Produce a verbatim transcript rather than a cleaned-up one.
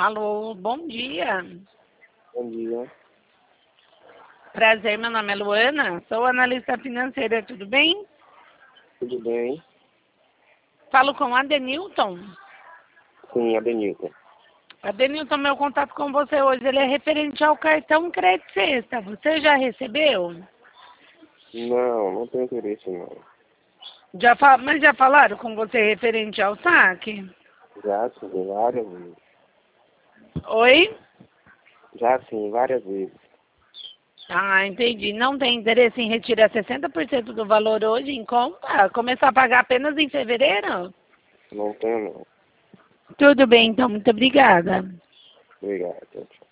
Alô, bom dia. Bom dia. Prazer, meu nome é Luana, sou analista financeira, tudo bem? Tudo bem? Falo com a Denilton. Sim, Adenilton. Adenilton, meu contato com você hoje ele é referente ao cartão Crédito Sexta. Você já recebeu? Não, não tenho interesse não. Já fa... Mas já falaram com você referente ao saque? Já sim, várias vezes. Oi? Já sim, várias vezes. Ah, entendi. Não tem interesse em retirar sessenta por cento do valor hoje em conta? Começar a pagar apenas em fevereiro? Não tenho não. Tudo bem, então. Muito obrigada. Obrigado. Tchau, tchau.